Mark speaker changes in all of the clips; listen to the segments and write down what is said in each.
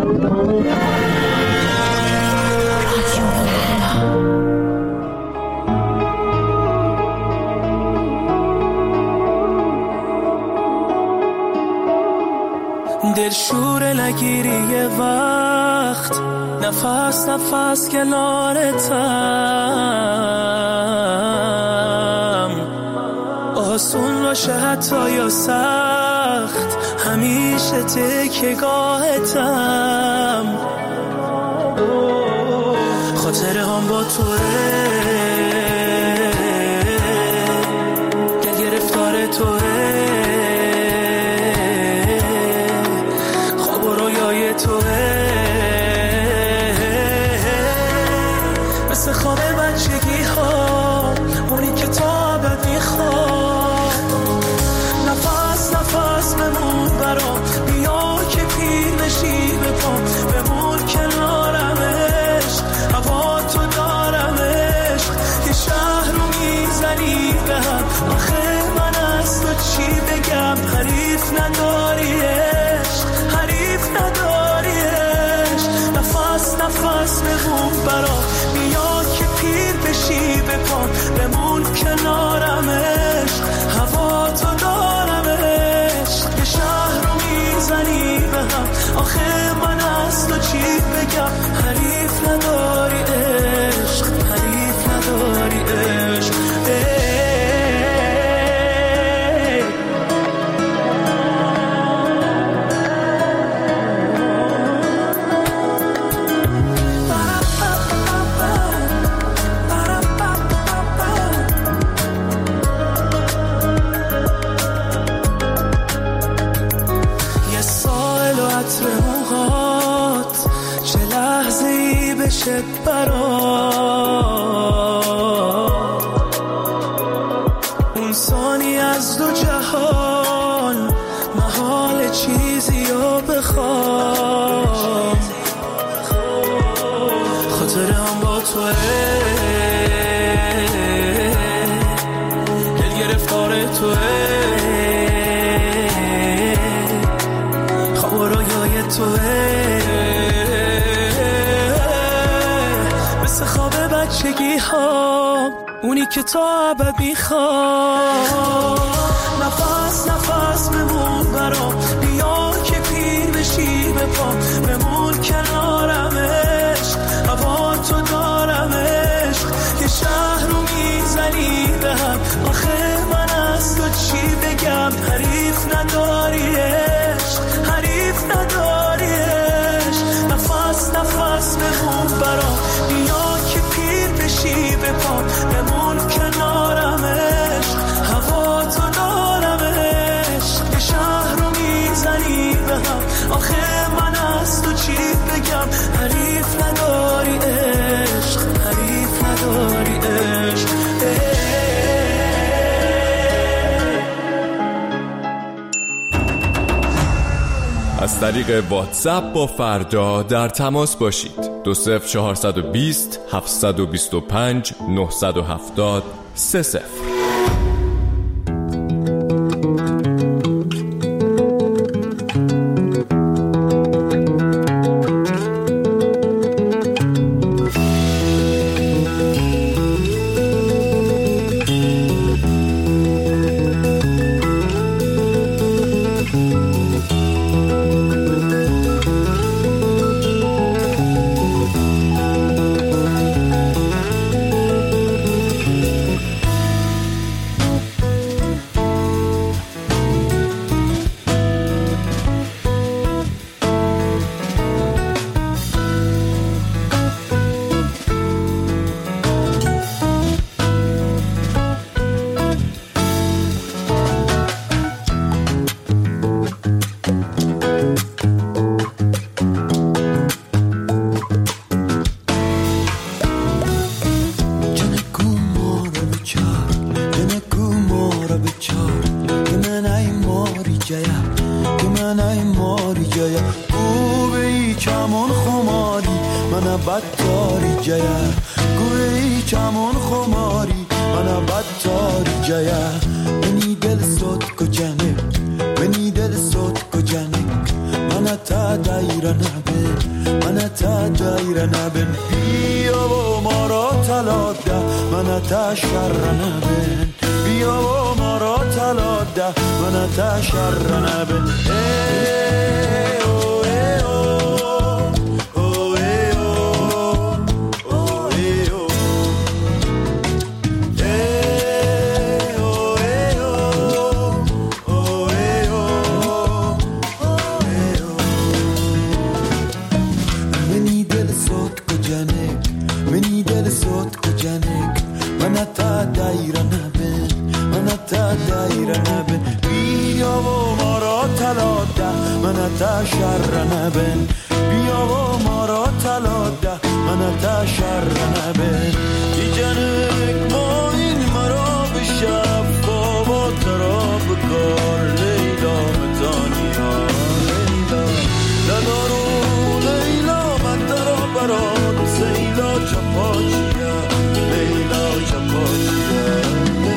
Speaker 1: دل شوره نگیری یه وقت، نفس نفس کنارتم، آسون باشه حتی یا سخت، همیشه تکیه‌گاهتم، خاطره هم با توه، دل گرفتار توه، خواب و رویای توه، مثل خواب بچگی ها، اونی که تا ابد میخواد، نفس نفس بمون برام، بیا که پیر بشی به پام، بمون کنارمش، هوا تو دارمش، یه شهر رو میزنی به هم، آخه من از تو چی بگم، حریف نداریش، حریف نداریش، نفس نفس بمون برام، بیا که پیر بشی به پام، بمون کنارمش، هوا تو دارمش، یه شهر رو میزنی به هم، آخه من از تو چی بگم، حریف نداری عشق، حریف نداری عشق. یه سائل و عطر موهات، چه لحظه ای بشه برات، اون ثانی از دو جهان، محال چیزی رو بخوام، خاطره هم با توه، دل گرفتار توه، خواب و رویای توه، مثل خواب بچگی ها، اونی که تا ابد میخواد، نفس نفس بمون برام، بیا که پیر بشی به پام، بمون کنارمش، هوا تو دارمش، یه شهر رو میزنی به هم، آخه من از تو چی بگم، حریف نداریش، حریف نداریش، نفس نفس بمون برام، بیا که پیر بشی به پام، بمون کنارمش، هوا تو دارمش، یه شهر رو میزنی به هم، آخه من از تو چی بگم، حریف نداری عشق، حریف نداری عشق.
Speaker 2: از طریق واتساپ با فردا در تماس باشید. 20420 725 970 30.
Speaker 3: بدتاری جیا گوی چمون خماری من بدتاری جیا منی دل صوت کو جانب منی دل صوت کو جانب من من تا دایره نبین من تا دایره نبین بیا و ما را طلا ده من تا شر نبین بیا و ما را طلا ده من تا شر نبین تا شر نبین بیا و ما را طلا ده من تا شر نبین ای جنک ما این مرا به شفا و ترا بکار لیلا متانیا لیلا لدارو لیلا من ترا برات سیلا چپاچیا لیلا چپاچیا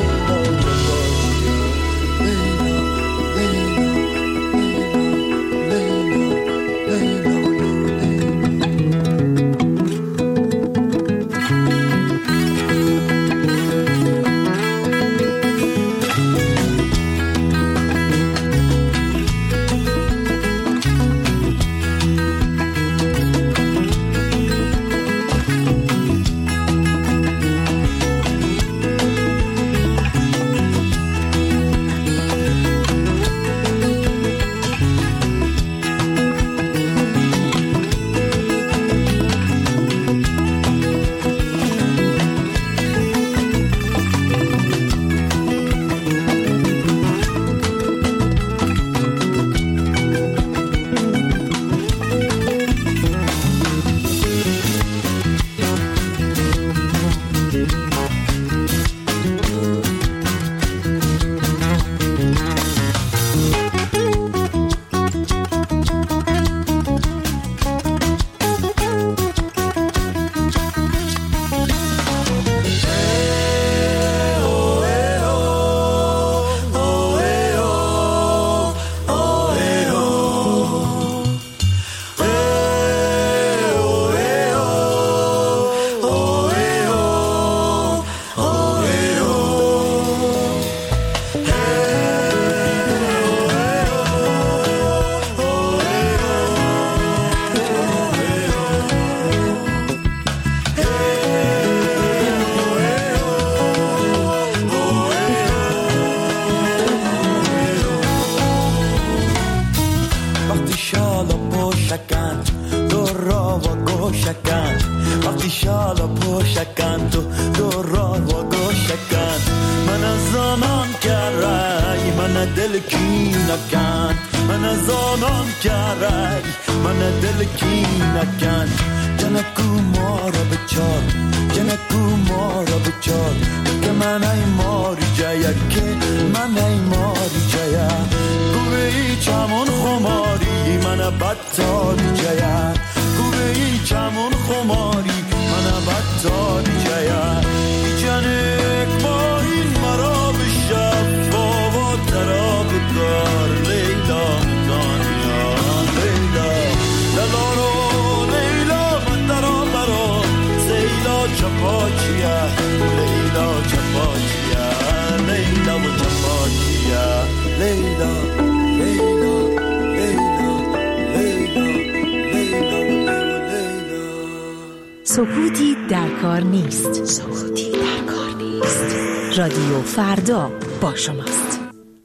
Speaker 4: سکوتی در کار نیست. سکوتی در کار نیست. رادیو فردا با شماست.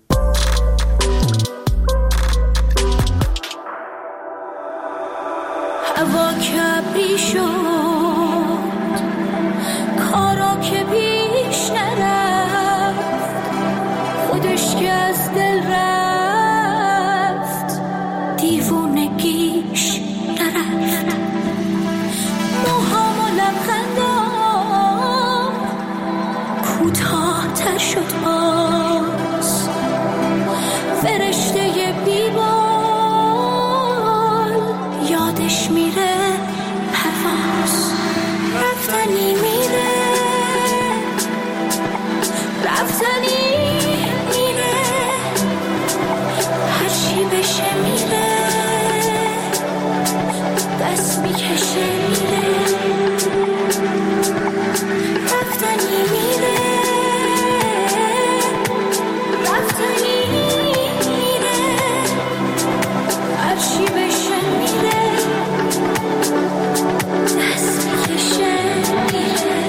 Speaker 5: هوا کبری شد کارا که پیش نرفت خودش که از دل رفت دیوونگیش نرفت موهام و لبخندام کوتاه تر شد باز فرشته بیبال یادش میره پرواز رفتنی میره رفتنی میره هرچی بشه میره دست میکشه میره رفتنی میره رفتنی میره هرچی بشه میره دست میکشه میره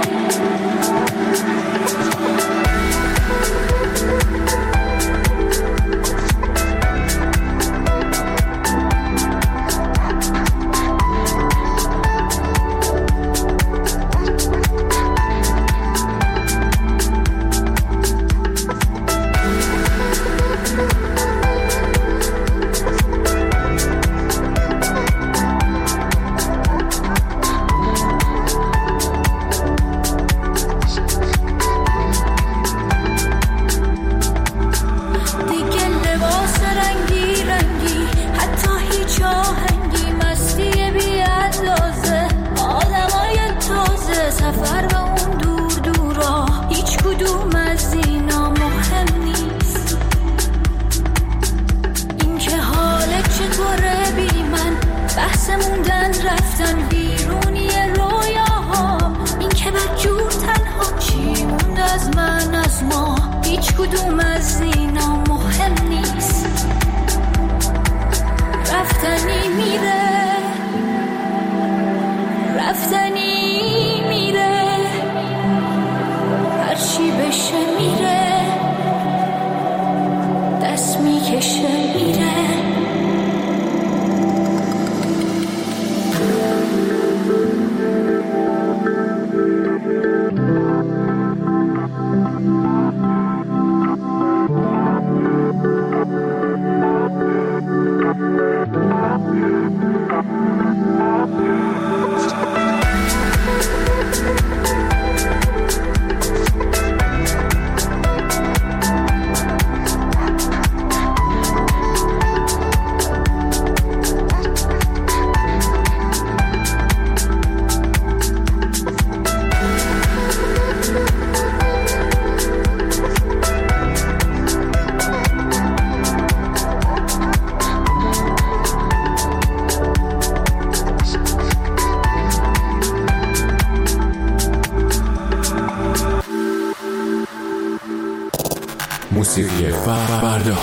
Speaker 2: موسیقی فردا.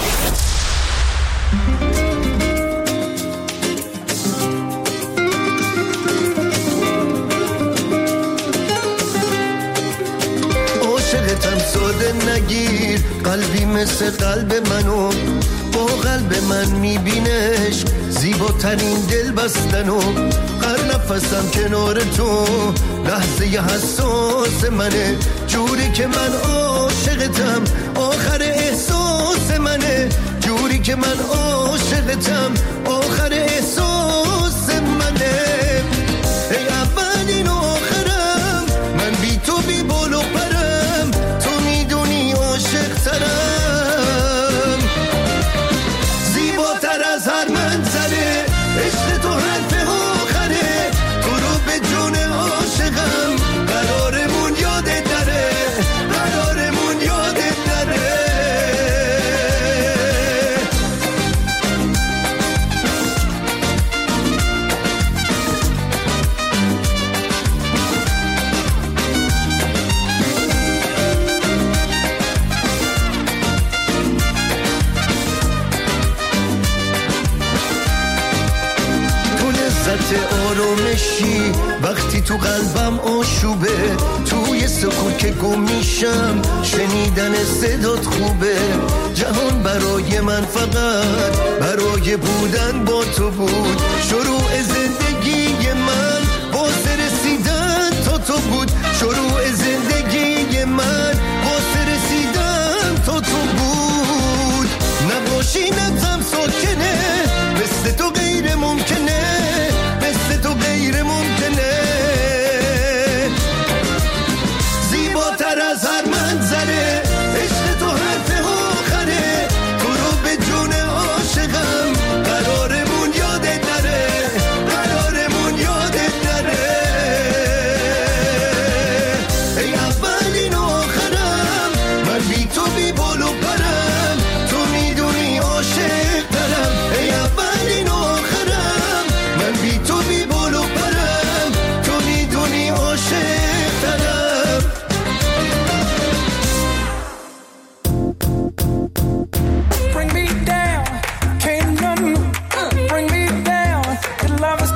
Speaker 6: عاشقتم ساده نگیر قلبی مثل قلب منو با قلب من میبینش زیباترین دل بستنو هر نفسم کنار تو لحظه حساس منه جوری که من عاشقتم آخر احساس منه جوری که من عاشقتم آخر احساس منه ای اولین آخرم من بی تو بی بال و پرم تو میدونی عاشق ترم زیباتر از هر منظره عشق تو حرف آخره تو رو به جون عاشقم قرارمون یادت نره قرارمون یادت نره آرامشی وقتی تو قلبم آشوبه توی سکوت که گم میشم شنیدن صدات خوبه جهان برای من فقط برای بودن با تو بود شروع زندگی من واسه رسیدن تا تو بود شروع زندگی من واسه رسیدن تا تو بود نباشی نبزم ساکنه مثل تو غیر ممکنه مثل تو غیر ممکنه زیباتر از هر منظره عشق تو حرف آخره تو رو به جون عاشقم قرارمون یادت نره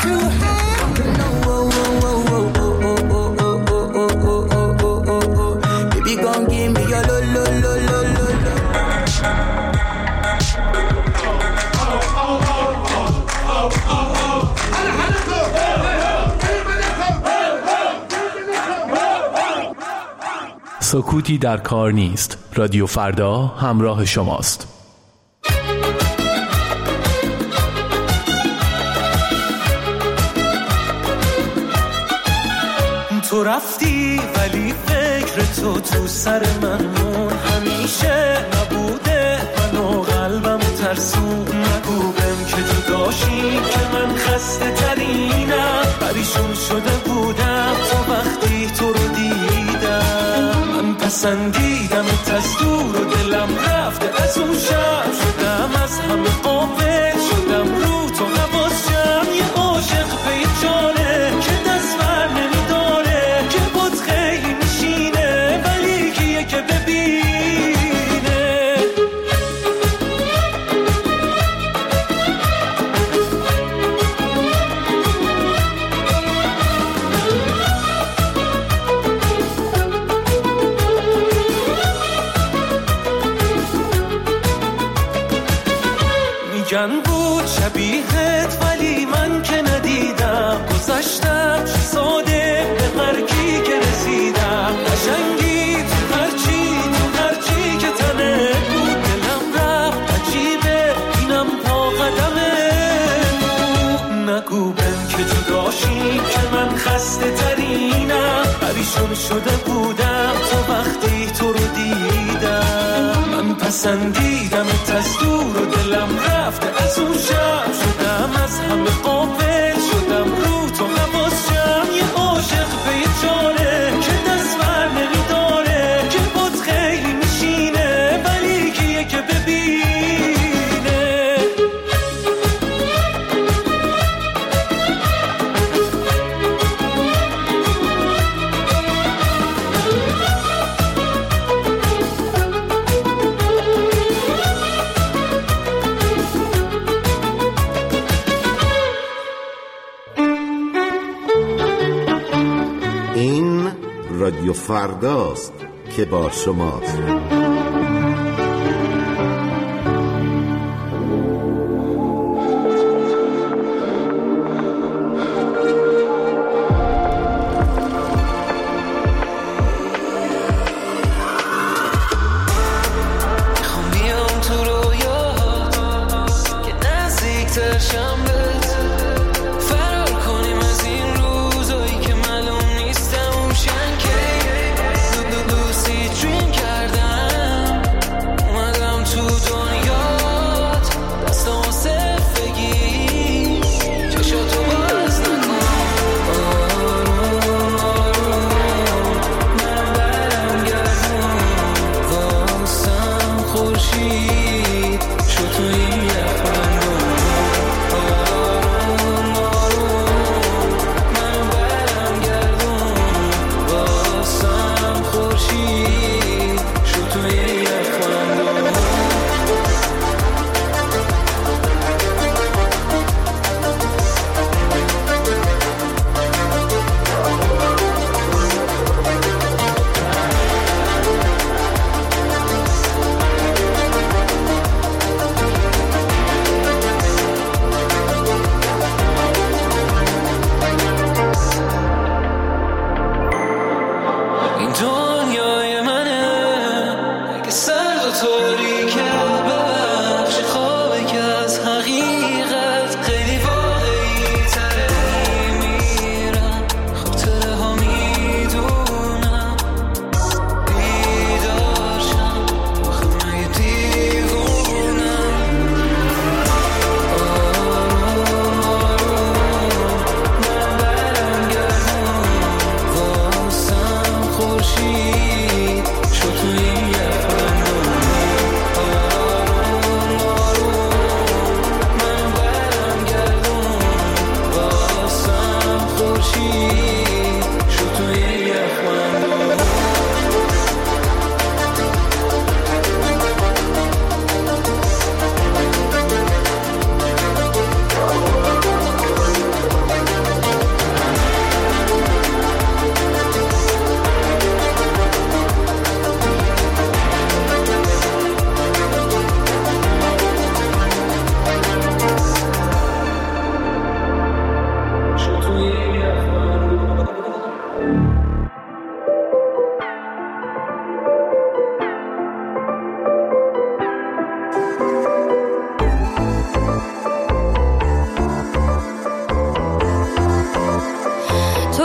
Speaker 1: you have. No, oh, oh, oh, oh, oh, oh, oh, oh, oh, oh, oh, oh. Baby, gon' give me your lo, lo, lo, lo, lo, lo.
Speaker 7: سکوتی در کار نیست. رادیو فردا همراه شماست.
Speaker 1: تو رفتی ولی فکر تو سر من مون، همیشه نبوده من و قلبم ترسون. نگو بهم که تو داشتی که من خسته ترینم، پریشون شده بودم تو وقتی تو رو دیدم. من پسندیدم از دور و دلم رفته از اون شب، شدم از همه قافل، شدم رو تو حواسم. یه عاشق به یه جانه که دست بر نمیداره، که بود خیلی میشینه ولی کیه که ببینه. میگن بود شبیهت ولی من که ندیدم، گذشتم چه ساده به مرگی که رسیدم. قشنگی تو هرچی که تنه بود، دلم رفت عجیبه اینم پا قدمه. نگو بهم که جداشی که من خسته ترینم، پریشون شده بودم تو وقتی تو رو دیدم. من پسندیدم از دور و دلم رفته از اون شب، شدم از همه قافل، شدم رو تو حواسم. یه عاشق به یه جانه که دست بر نمیداره، که بود خیلی میشینه ولی کیه که ببینه.
Speaker 8: این رادیو فرداست که با شماست.
Speaker 1: کردم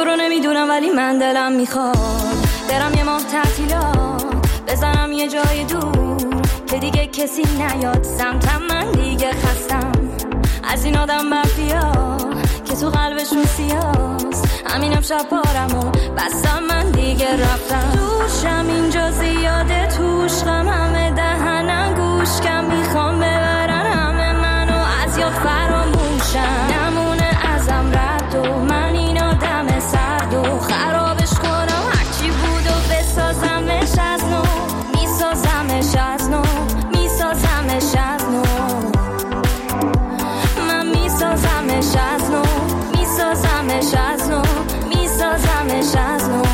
Speaker 5: تو رو نمیدونم ولی من دلم میخواد برم یه ماه تعطیلات بزنم یه جای دور که دیگه کسی نیاد سمتم. من دیگه خستم از این آدم مافیا که تو قلبشون سیاست. همینم شب بارمو بستم من دیگه رفتم. دوشم اینجا زیاده توش غم همه دهنم گوش کم میخوام ببرن همه منو از یاد فراموشم. نمونه ازم رد و من این آدم سرد و خرابش کنم هرچی بود و بسازمش از نو. میسازمش از نو میسازمش از نو. من میسازمش از نو میسازمش از نو میسازمش از نو.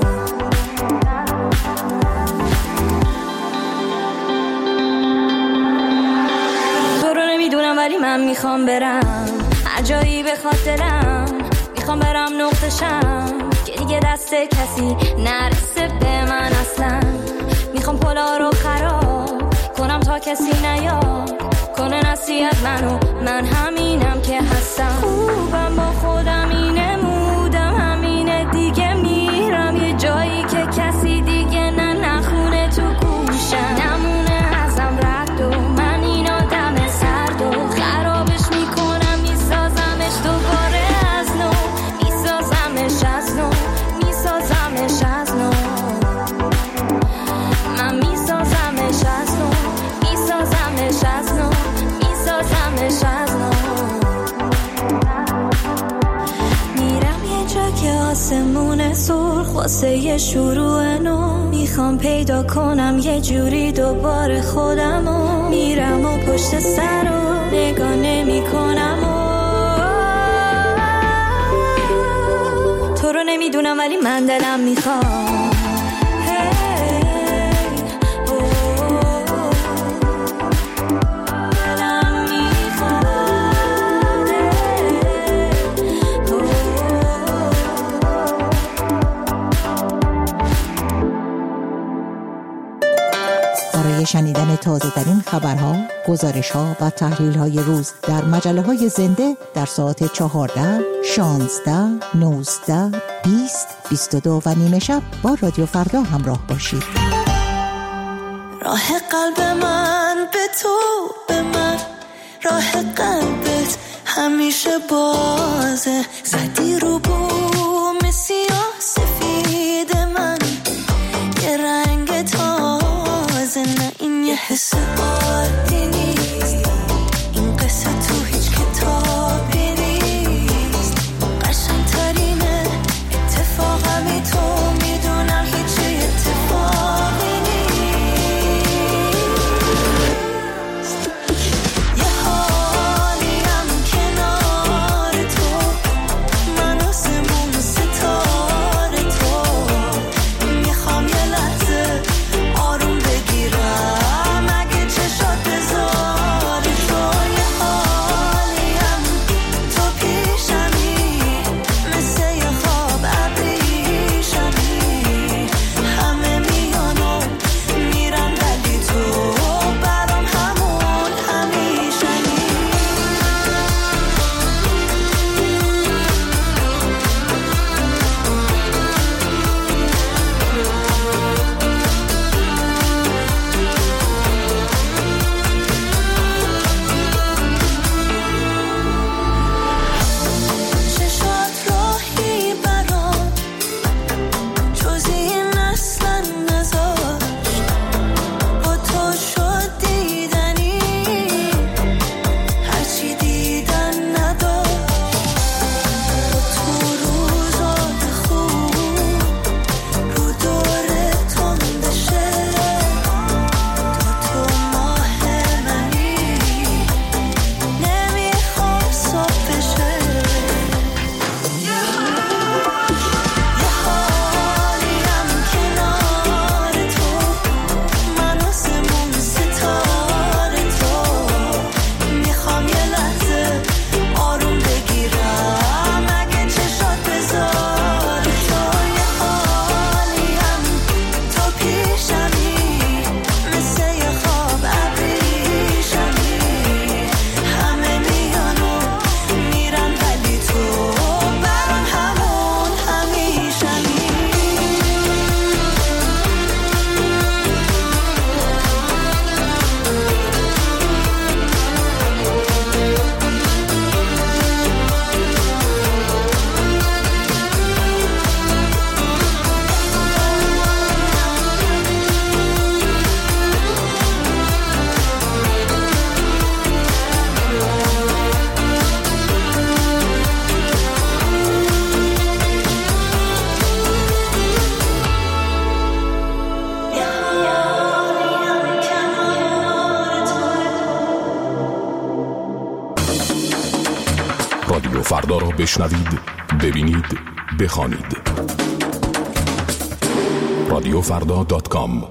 Speaker 5: تو رو نمیدونم ولی من میخوام برم هر جایی بخواد دلم. میخوام برم نقطشم که دیگه دست کسی نرسه به من اصلا. میخوام پلا رو خراب کنم تا کسی نیاد کنه نصیحت منو. من همینم که هستم خوبم با خودم اینه مودم همینه دیگه. میرم یه جایی که کسی دیگه نخونه تو گوشم. نمونه ازم رد و من این آدم سرد و خرابش میکنم میسازمش دوباره از نو میسازمش از نو میسازمش از نو. من میسازمش از نو میسازمش از نو میسازمش از نو. میرم یه جا که آسمون سرخ واسه یه شروع نو. میخوام پیدا کنم یه جوری دوباره خودمو. میرم و پشت سر رو نگاه نمی کنم تو رو نمیدونم ولی من دلم میخوام
Speaker 9: برای شنیدن تازه‌ترین خبرها، گزارش‌ها و تحلیل‌های روز در مجله‌های زنده در ساعت 14, 16, 19, 20, 22 و نیمه شب با رادیو فردا همراه باشید.
Speaker 10: راه قلب من به تو به من، راه قلبت همیشه بازه. زدی رو بوم سیاه سفید من یه رنگ تازه. نه این یه حس عادی نیست، این قصه تو هیچ کتابی نیست. قشنگ‌ترینه اتفاقمی تو میدونم هیچ اتفاقی نیست. یه حالیم کنار تو
Speaker 7: بشنوید، ببینید، بخوانید. رادیوفردا.com.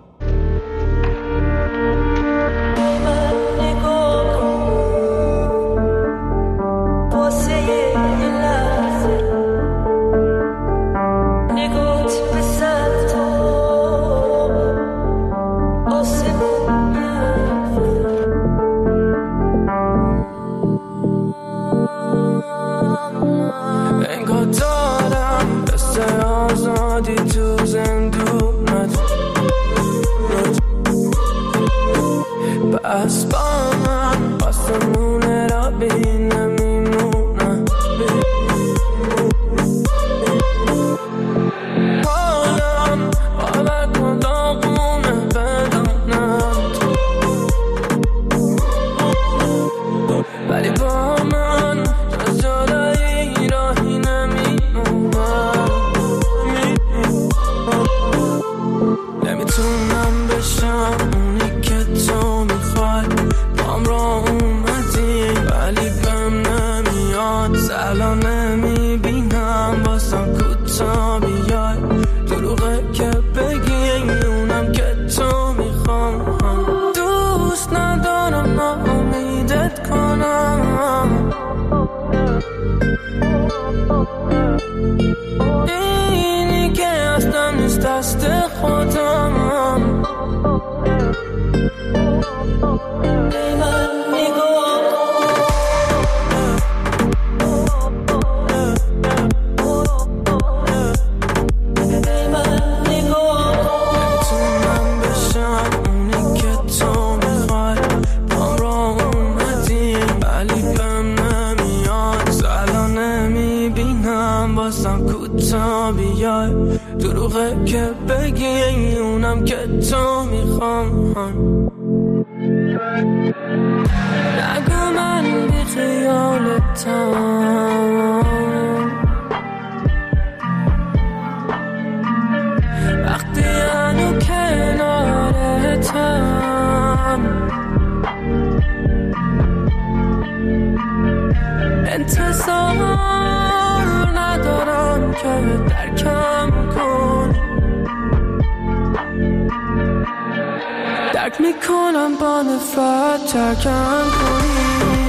Speaker 1: دروغه که بگی اونم که تو میخوام. نگو من بی خیالتم، وقتی هنو کنارتم. انتظار ندارم که درکم کنی، درک میکنم با نفرت ترکم کنی.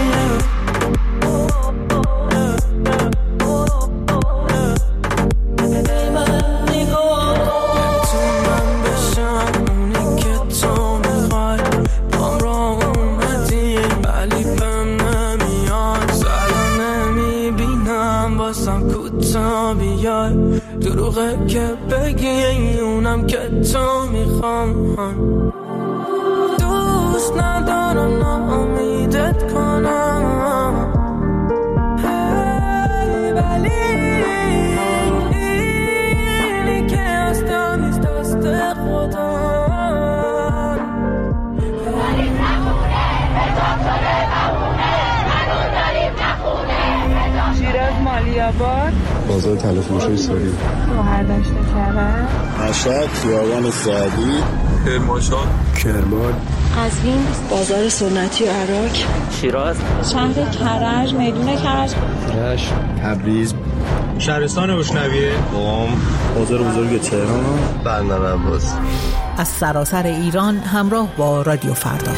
Speaker 1: دروغه که بگی اونم که تو میخوام. دوست ندارم ناامیدت کنم، ولی اینی که هستم نیست دست خودم. داریم نخونه دکتر بمونه، منو داریم نخونه.
Speaker 11: شیراز مالیاباد،
Speaker 12: بازار تلفروشی ساری،
Speaker 11: مهردشت کرم،
Speaker 12: مشهد، خیابان سعدی،
Speaker 13: کرمانشاه،
Speaker 12: کرمان،
Speaker 11: قزوین، بازار سنتی و عراق،
Speaker 14: شیراز،
Speaker 11: شهر کرج، میدون کرج،
Speaker 12: رشت، تبریز،
Speaker 13: شهرستان بوشنویه،
Speaker 12: قم، بازار بزرگ تهران،
Speaker 6: بندر عباس.
Speaker 9: از سراسر ایران همراه با رادیو فردا.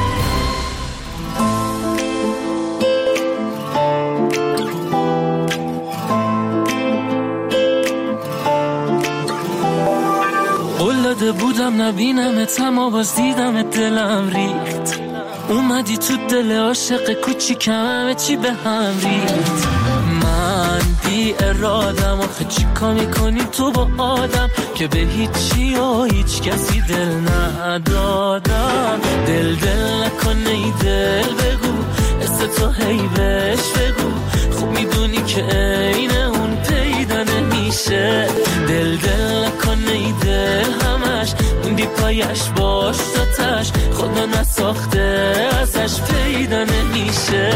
Speaker 1: بودم نبینمت اما باز دیدمت دلم ریخت. اومدی تو دل عاشق کوچیکم همه چی به هم ریخت. من بی ارادم آخه چیکار میکنی تو با آدم که به هیچی و هیچ کسی دل ندادم. دل نکنه ای دل بگو اسم تو هی بهش بگو، خوب میدونی که عین اون پیدا نمیشه. دل نکنه ای دل همش موندی پایش باش تاتش، خدا نساخته ازش پیدا نمیشه.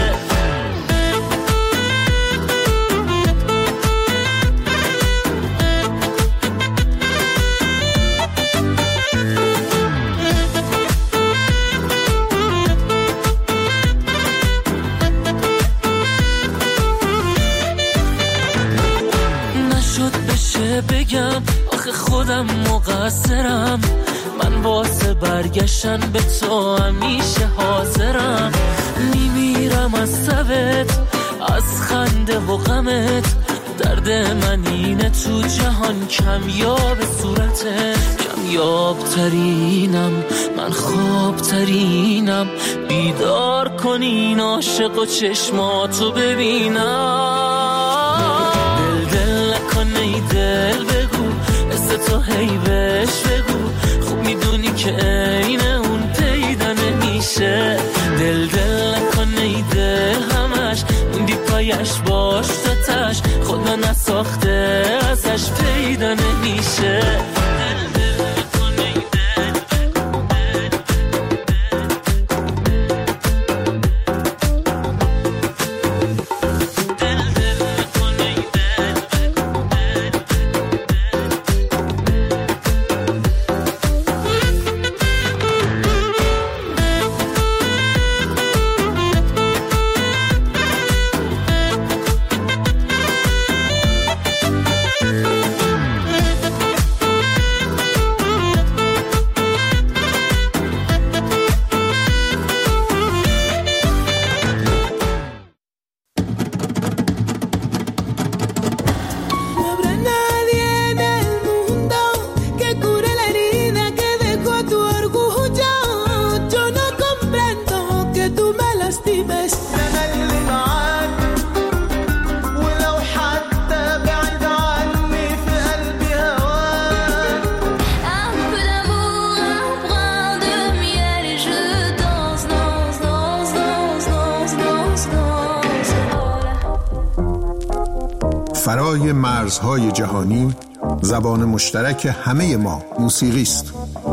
Speaker 1: که بگم آخه خودم مقصرم، من واسه برگشتن به تو همیشه حاضرم. میمیرم از تبت، از خنده و غمت، درد من اینه تو جهان کمیاب صورته. کمیاب ترینم من، خواب ترینم، بیدار کنین عاشق و چشماتو ببینم. دل نکن ای دل بگو، اسم تو هی بهش بگو، خوب میدونی که عین اون پیدا نمیشه. دل نکن ای دل همش موندی پایش باش تا تش، خدا نساخته ازش پیدا نمیشه.
Speaker 14: فرای مرزهای جهانی، زبان مشترک همه ما موسیقی است.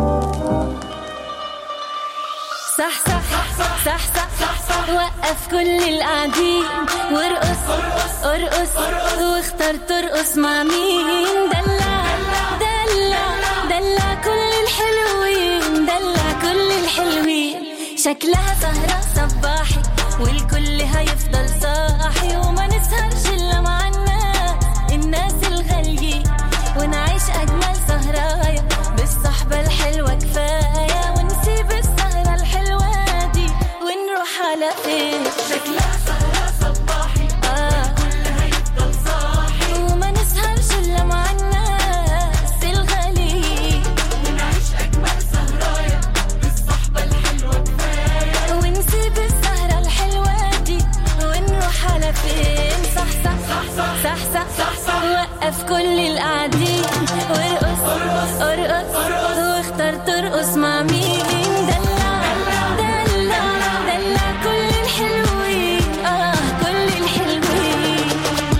Speaker 5: صح صح صح صح صح وقف كل القاعدين وارقص ارقص واختار ترقص مع مين. دلع دلع دلع كل الحلوين، دلع كل الحلوين. شكلها سهرة صباحي والكل هيفضل صاحي، وما نسهرش إلا مع الناس الغاليين، ونعيش أجمل سهرايا بالصحبة الحلوة كفاية، ونسيب السهرة الحلوة دي ونروح على فين. شكلها سهرة صباحي الكل هيفضل صاحي، وما نسهرش إلا مع الناس الغاليين، ونعيش أجمل سهرايا بالصحبة الحلوة كفاية، ونسيب السهرة الحلوة دي ونروح على فين. صح صح صح صح صح صح صح وقف كل القاعدين وارقص ارقص واختار ترقص مع مين. دلع دلع دلع كل الحلوين، كل الحلوين.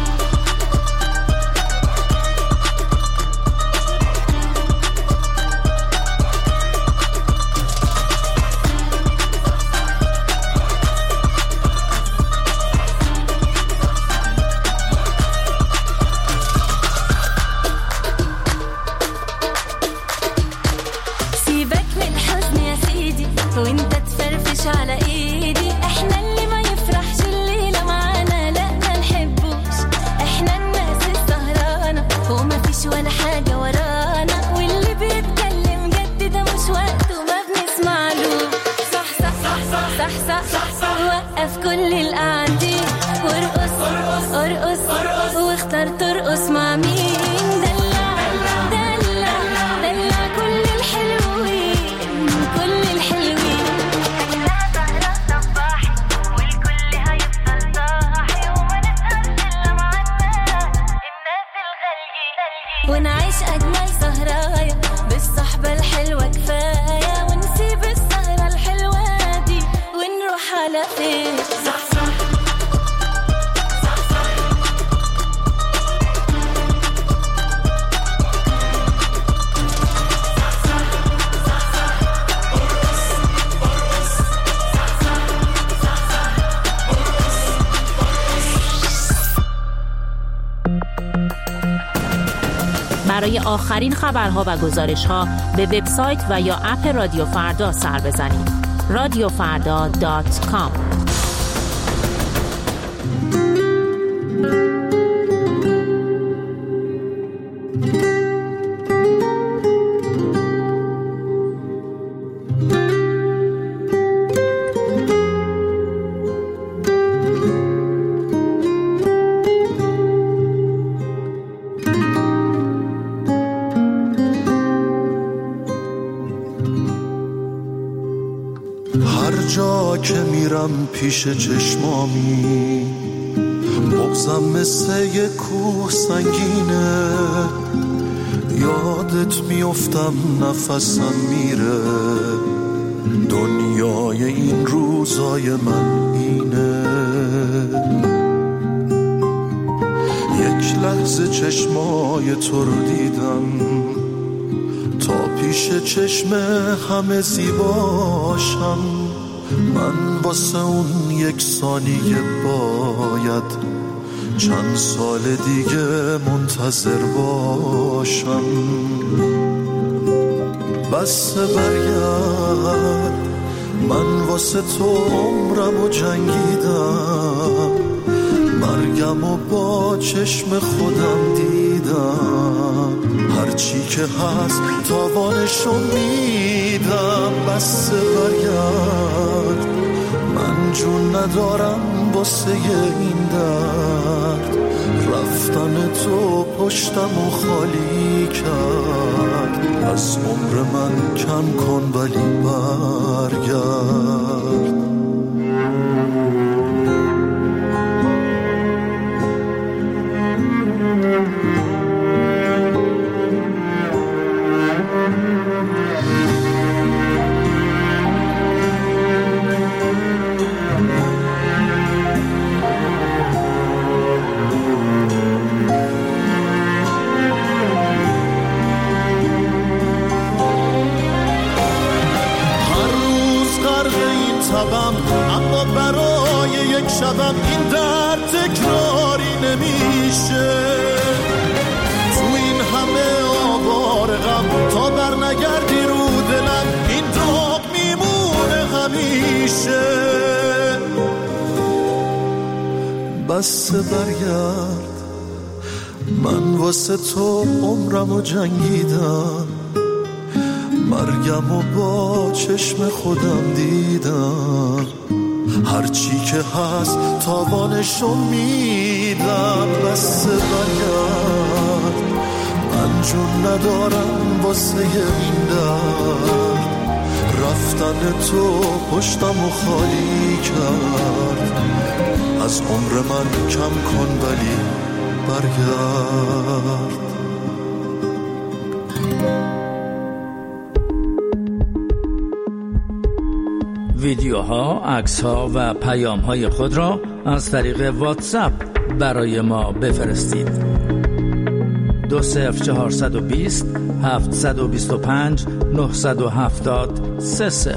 Speaker 5: وانت تفرفش على ايدي، احنا اللي ما يفرحش الليلة معانا لا ما نحبوش، احنا الناس السهرانة وما فيش ولا حاجة ورانا، واللي بيتكلم جد ده مش وقته ما بنسمعلوش. صح صح صح صح صح صح صح وقف كل القاعدين وارقص ارقص واختار ترقص مع مين. دلع دلع دلع كل الحلوين، كل الحلوين. ونعيش أجمل سهرايا بالصحبة الحلوة كفاية، ونسيب السهرة الحلوة دي ونروح على فين. صح صح صح صح
Speaker 15: برای آخرین خبرها و گزارش‌ها به وبسایت و یا اپ رادیو فردا سر بزنید. radiofarda.com
Speaker 3: که میرم پیش چشمامی، بغضم مثل یک کوه سنگینه، یادت میافتم نفسم میره، دنیای این روزای من اینه. یک لحظه چشمای تو رو دیدم، تا پیش چشم همه زیباشم، من واسه اون یک ثانیه باید چند سال دیگه منتظر باشم. بس برگرد، من واسه تو عمرمو جنگیدم، مرگم و با چشم خودم دیدم، هرچی که هست تاوانشو میدم. بس برگرد، من جون ندارم واسه این درد، رفتن تو پشتمو خالی کرد، از عمر من کم کن ولی برگرد. اما برای یک شبم این درد تکراری نمیشه، تو این همه آوار غم تا بر نگردی رو دلم، این داغ میمونه همیشه. بس برگرد، من واسه تو عمرمو جنگیدم، مرگم و با چشم خودم دیدم، هرچی که هست تاوانشو میدم. بس برگرد، من جون ندارم واسه این درد، رفتن تو پشتمو خالی کرد، از عمر من کم کن ولی برگرد.
Speaker 16: ویدیوها، عکس‌ها و پیام‌های خود را از طریق واتساپ برای ما بفرستید. 20420 725 970 30.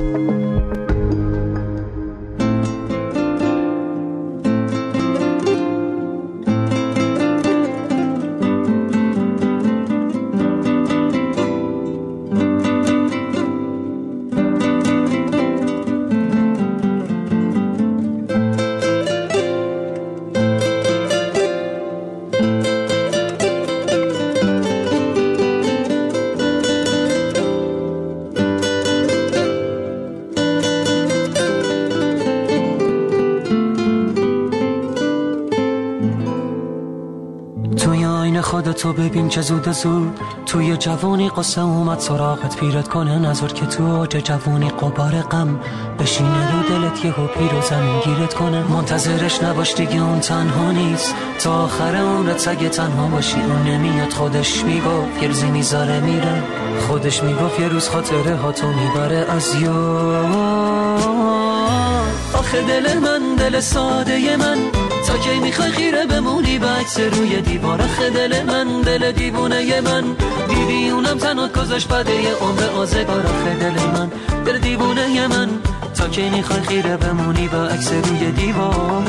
Speaker 17: تو ببین چه زود زود توی جوانی قصه اومد سراغت، پیرت کنه نظر که تو اوج جوانی قبار غم بشینه رو دلت، یهو پیر و زمین گیرت کنه. منتظرش نباش دیگه، اون تنها نیست تا آخر عمرت، اگه تنها باشی اون نمیاد. خودش میگفت یه روزی میذاره میره، خودش میگفت یه روز خاطره ها تو میبره از یاد. آخه دل من دل ساده من، تا کی میخوای خیره بمونی به عکس روی دیوار؟ آخه دل من دل دیوونه من، دیدی اونم تنات گذاشت بده یه عمر آزگار. آخه دل من دل دیوونه من، تا کی میخوای خیره بمونی به عکس روی دیوار؟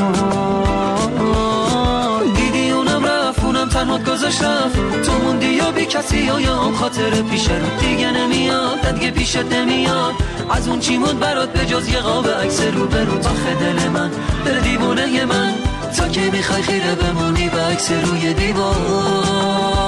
Speaker 17: دیدی اونم رفت، اونم تنات گذاشت رفت، تو موندی یا بی کسی یا هم خاطر پیش رو دیگه نمیاد، دیگه پیشت نمیاد. از اون چی موند برات به جز یه قاب عکس رو برو؟ آخه دل من دل دیوونه من، تا کی میخوای خیره بمونی به عکس روی دیوار؟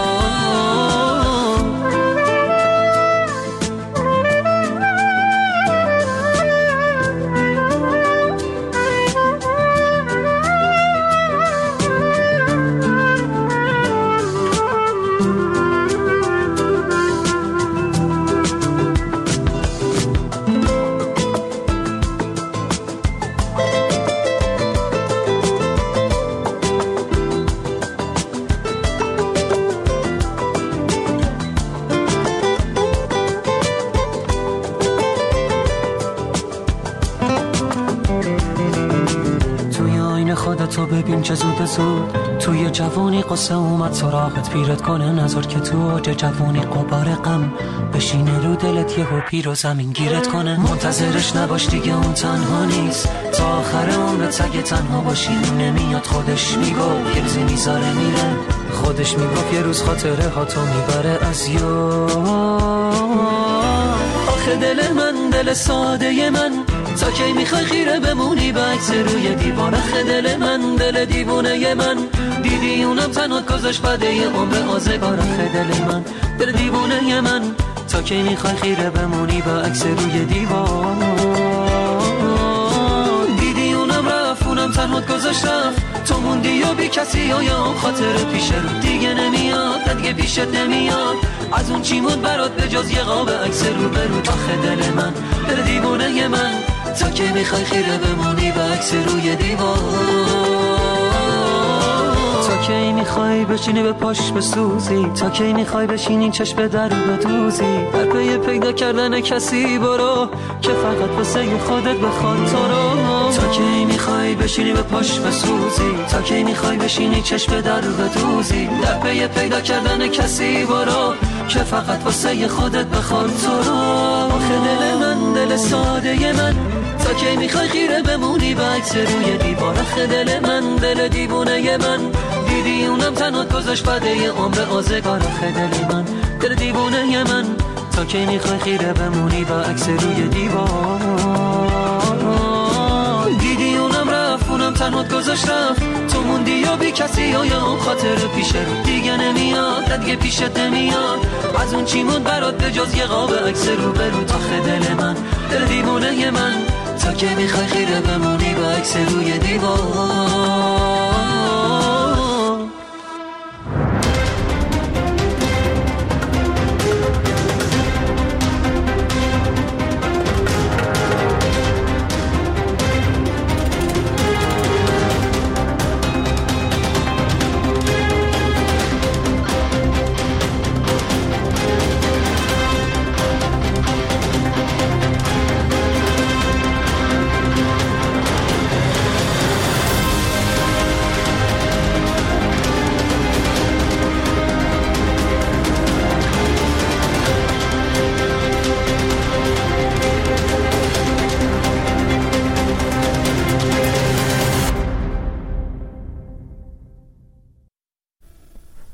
Speaker 17: چه زود توی جوانی قصه اومد سراغت پیرت کنه نظر که تو اوج جوانی قبار غم بشینه رو دلت یهو پیر و زمین گیرت کنه. منتظرش نباش دیگه اون تنها نیست، تا آخر عمرت اگه تنها باشی نمیاد. خودش میگفت یه روزی میذاره میره، خودش میگفت یه روز خاطره ها تو میبره از یاد. آخه دل من دل ساده من، تا کی میخوای خیره بمونی به عکس روی دیوار؟ آخه دل من دل دیوونه من، دیدی اونم تنها گذاشت بده یه عمر آزگار. آخه دل من دل دیوونه من، تا کی میخوای خیره بمونی به عکس روی دیوار؟ دیدی اونم رفت اونم تنها گذاشت رفت، تو موندی و بی کسی و یا اون خاطر پیش رو دیگه نمیاد، دیگه پیشت نمیاد. از اون چی مون برات به جز یه قاب عکس رو برو. آخه دل من دل دیوونه من، تا کی میخوای خیره بمونی به عکس روی دیوار؟ تا کی میخوای بشینی به پاش بسوزی؟ تا کی میخوای بشینی چشم در رو بدوزی؟ در پی پیدا کردن کسی برو که فقط واسه خودت بخواد تو رو. تا کی میخوای بشینی به پاش بسوزی؟ تا کی میخوای بشینی چشم در رو بدوزی؟ در پی پیدا کردن کسی برو که فقط واسه خودت بخواد تو رو. آخه دل من دل ساده من، تا کی میخوای خیره بمونی به عکس روی دیوار؟ آخه دل من دل دیوونه من، دیدی اونم تنها گذاشت بده یه عمر آزگار. آخه دل من دل دیوونه من، تا کی میخوای خیره بمونی به عکس روی دیوار؟ دیدی اونم رفت اونم تنها گذاشت رفت، تو موندی و بی کسی و یا اون خاطر پیش رو دیگه نمیاد، دیگه پیشت نمیاد. از اون چی مون برات به جز یه قاب عکس رو برو. آخه دل من دل دیوونه من، تا کی میخوای خیره بمونی به عکس روی دیوار؟